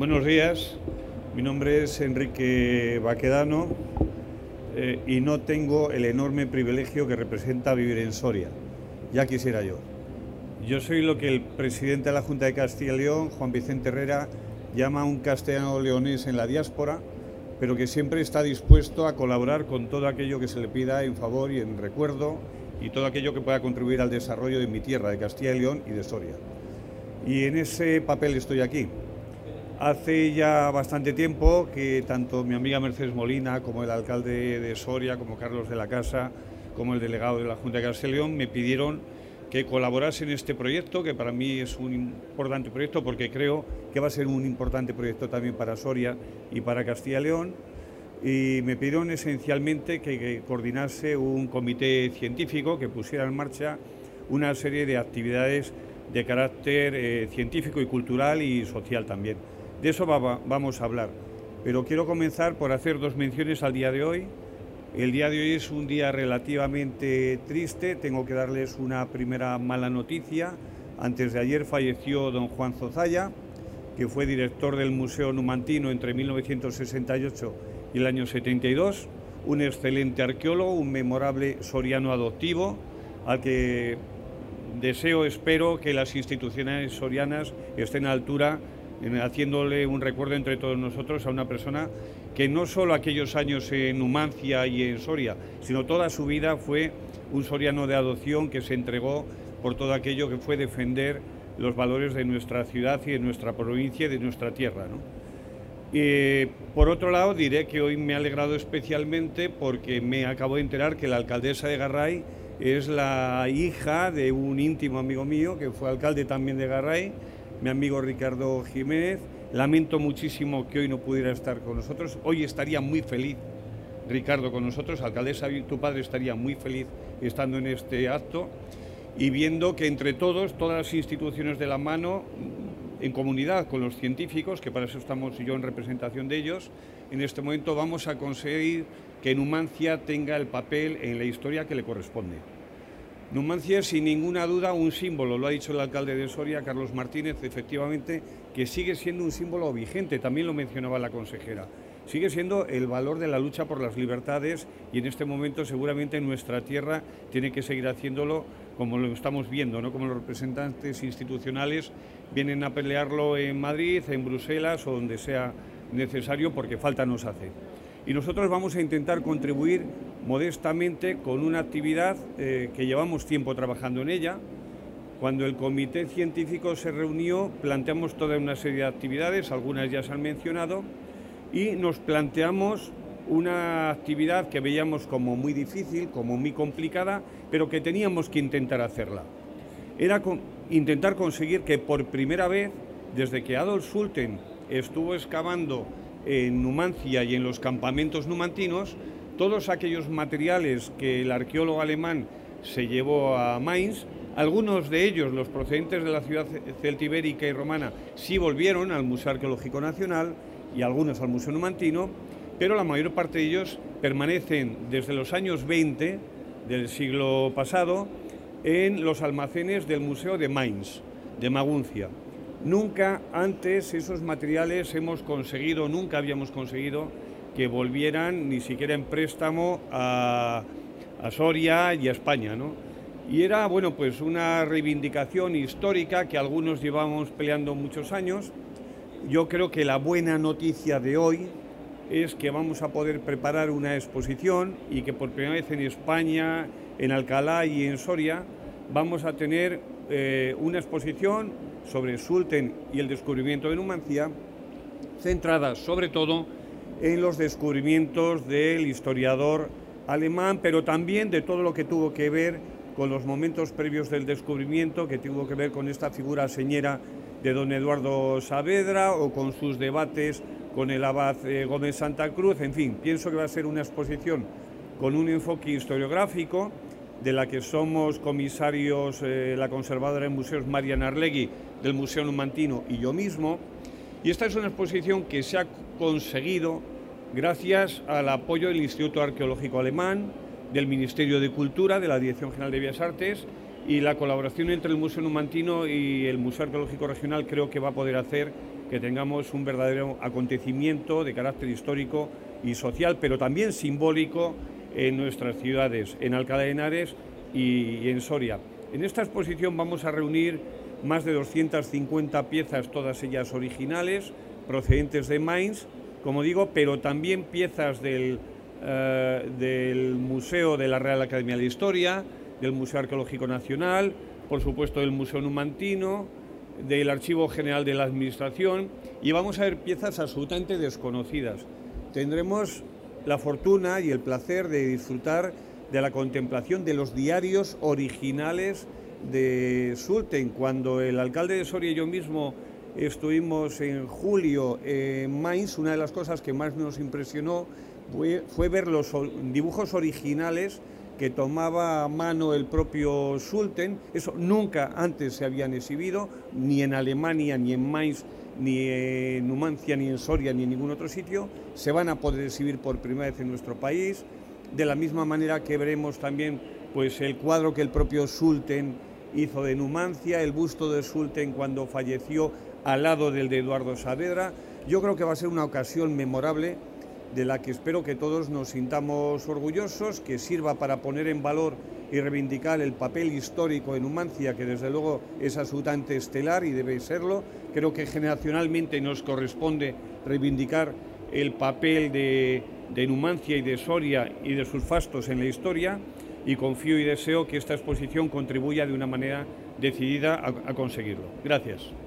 Buenos días, mi nombre es Enrique Baquedano y no tengo el enorme privilegio que representa vivir en Soria. Ya quisiera yo. Yo soy lo que el presidente de la Junta de Castilla y León, Juan Vicente Herrera, llama un castellano leonés en la diáspora, pero que siempre está dispuesto a colaborar con todo aquello que se le pida en favor y en recuerdo y todo aquello que pueda contribuir al desarrollo de mi tierra, de Castilla y León y de Soria. Y en ese papel estoy aquí. Hace ya bastante tiempo que tanto mi amiga Mercedes Molina como el alcalde de Soria, como Carlos de la Casa, como el delegado de la Junta de Castilla y León me pidieron que colaborase en este proyecto, que para mí es un importante proyecto porque creo que va a ser un importante proyecto también para Soria y para Castilla y León. Y me pidieron esencialmente que coordinase un comité científico que pusiera en marcha una serie de actividades de carácter científico y cultural y social también. De eso vamos a hablar, pero quiero comenzar por hacer dos menciones al día de hoy. El día de hoy es un día relativamente triste, tengo que darles una primera mala noticia. Antes de ayer falleció don Juan Zozaya, que fue director del Museo Numantino entre 1968 y el año 72, un excelente arqueólogo, un memorable soriano adoptivo, al que espero que las instituciones sorianas estén a la altura, haciéndole un recuerdo entre todos nosotros a una persona que no solo aquellos años en Numancia y en Soria, sino toda su vida fue un soriano de adopción que se entregó por todo aquello que fue defender los valores de nuestra ciudad y de nuestra provincia y de nuestra tierra, ¿no? Por otro lado, diré que hoy me ha alegrado especialmente porque me acabo de enterar que la alcaldesa de Garray es la hija de un íntimo amigo mío que fue alcalde también de Garray, mi amigo Ricardo Jiménez. Lamento muchísimo que hoy no pudiera estar con nosotros. Hoy estaría muy feliz Ricardo con nosotros, alcaldesa, tu padre estaría muy feliz estando en este acto y viendo que entre todas las instituciones de la mano, en comunidad con los científicos, que para eso estamos yo en representación de ellos, en este momento vamos a conseguir que Numancia tenga el papel en la historia que le corresponde. Numancia es sin ninguna duda un símbolo, lo ha dicho el alcalde de Soria, Carlos Martínez, efectivamente, que sigue siendo un símbolo vigente, también lo mencionaba la consejera. Sigue siendo el valor de la lucha por las libertades y en este momento seguramente nuestra tierra tiene que seguir haciéndolo como lo estamos viendo, ¿no? Como los representantes institucionales vienen a pelearlo en Madrid, en Bruselas o donde sea necesario porque falta nos hace. Y nosotros vamos a intentar contribuir modestamente con una actividad que llevamos tiempo trabajando en ella. Cuando el comité científico se reunió, planteamos toda una serie de actividades, algunas ya se han mencionado, y nos planteamos una actividad que veíamos como muy difícil, como muy complicada, pero que teníamos que intentar hacerla. Era intentar conseguir que por primera vez, desde que Adolf Schulten estuvo excavando en Numancia y en los campamentos numantinos, todos aquellos materiales que el arqueólogo alemán se llevó a Mainz, algunos de ellos, los procedentes de la ciudad celtibérica y romana, sí volvieron al Museo Arqueológico Nacional y algunos al Museo Numantino, pero la mayor parte de ellos permanecen desde los años 20 del siglo pasado en los almacenes del Museo de Mainz, de Maguncia. Nunca antes esos materiales nunca habíamos conseguido que volvieran ni siquiera en préstamo a Soria y a España, ¿no? Y era, bueno, pues una reivindicación histórica que algunos llevamos peleando muchos años. Yo creo que la buena noticia de hoy es que vamos a poder preparar una exposición y que por primera vez en España, en Alcalá y en Soria, vamos a tener una exposición sobre Schulten y el descubrimiento de Numancia, centrada sobre todo en los descubrimientos del historiador alemán, pero también de todo lo que tuvo que ver con los momentos previos del descubrimiento, que tuvo que ver con esta figura señera de don Eduardo Saavedra o con sus debates con el abad Gómez Santa Cruz. En fin, pienso que va a ser una exposición con un enfoque historiográfico, de la que somos comisarios la conservadora en museos Mariana Arlegui del Museo Numantino y yo mismo. Y esta es una exposición que se ha conseguido gracias al apoyo del Instituto Arqueológico Alemán, del Ministerio de Cultura, de la Dirección General de Bellas Artes, y la colaboración entre el Museo Numantino y el Museo Arqueológico Regional creo que va a poder hacer que que tengamos un verdadero acontecimiento de carácter histórico y social, pero también simbólico en nuestras ciudades, en Alcalá de Henares y en Soria. En esta exposición vamos a reunir más de 250 piezas, todas ellas originales, procedentes de Mainz, como digo, pero también piezas del Museo de la Real Academia de Historia, del Museo Arqueológico Nacional, por supuesto del Museo Numantino, del Archivo General de la Administración, y vamos a ver piezas absolutamente desconocidas. Tendremos la fortuna y el placer de disfrutar de la contemplación de los diarios originales de Sulten. Cuando el alcalde de Soria y yo mismo estuvimos en julio en Mainz, una de las cosas que más nos impresionó fue ver los dibujos originales que tomaba a mano el propio Sulten. Eso nunca antes se habían exhibido, ni en Alemania, ni en Mainz, ni en Numancia, ni en Soria, ni en ningún otro sitio. Se van a poder exhibir por primera vez en nuestro país, de la misma manera que veremos también pues, el cuadro que el propio Sulten hizo de Numancia, el busto de Sulten cuando falleció al lado del de Eduardo Saavedra. Yo creo que va a ser una ocasión memorable de la que espero que todos nos sintamos orgullosos, que sirva para poner en valor y reivindicar el papel histórico de Numancia, que desde luego es absolutamente estelar y debe serlo. Creo que generacionalmente nos corresponde reivindicar el papel de Numancia y de Soria y de sus fastos en la historia, y confío y deseo que esta exposición contribuya de una manera decidida a conseguirlo. Gracias.